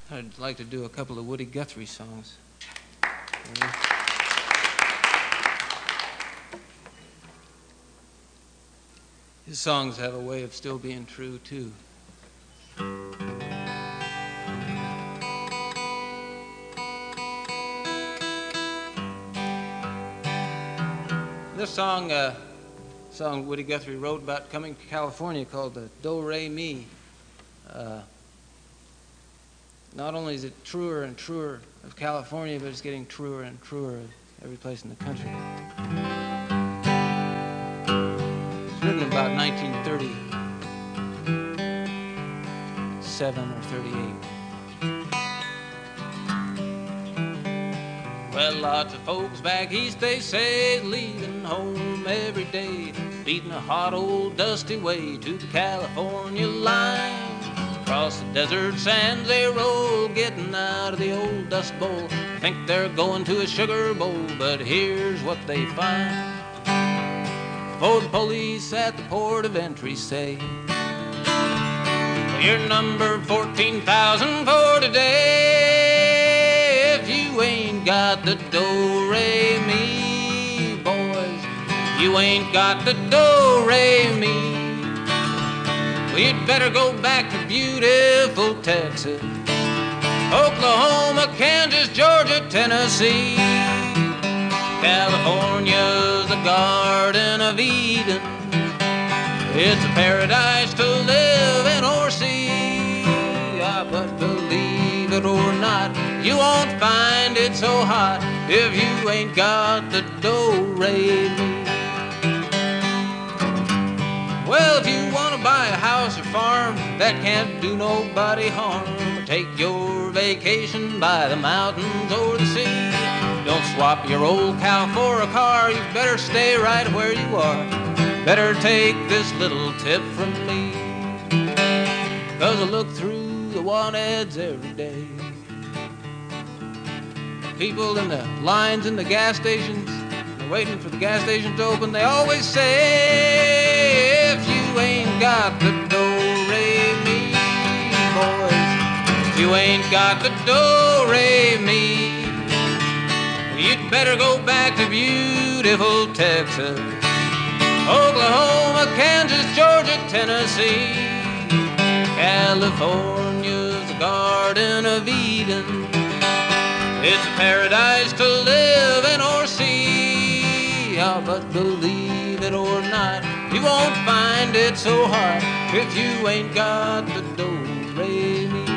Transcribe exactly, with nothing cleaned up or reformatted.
I'd like to do a couple of Woody Guthrie songs. His songs have a way of still being true, too. This song, uh, song Woody Guthrie wrote about coming to California called the Do-Re-Mi. Uh, not only is it truer and truer of California, but it's getting truer and truer of every place in the country. It's written about nineteen thirty-seven or thirty-eight. Well, lots of folks back east, they say, leaving home every day, beating a hot old dusty way to the California line. Across the desert sands they roll, getting out of the old dust bowl. Think they're going to a sugar bowl, but here's what they find. For the police at the port of entry say, you're number fourteen thousand for today. If you ain't got the Do-Re-Mi, boys, you ain't got the Do-Re-Mi. Well, you'd better go back to beautiful Texas, Oklahoma, Kansas, Georgia, Tennessee. California's the Garden of Eden. It's a paradise to live in or see. Ah, but believe it or not, you won't find it so hot if you ain't got the Do-Re-Mi. Well, if you want to buy a house or farm that can't do nobody harm, or take your vacation by the mountains or the sea, don't swap your old cow for a car. You better stay right where you are. Better take this little tip from me, 'cause I look through the want ads every day. People in the lines in the gas stations, they're waiting for the gas station to open. They always say, if you ain't got the Do-Re-Mi, boys, if you ain't got the Do-Re-Mi, you'd better go back to beautiful Texas, Oklahoma, Kansas, Georgia, Tennessee. California's the Garden of Eden. It's a paradise to live in or see. Ah, but believe it or not, you won't find it so hot if you ain't got the Do-Re-Mi.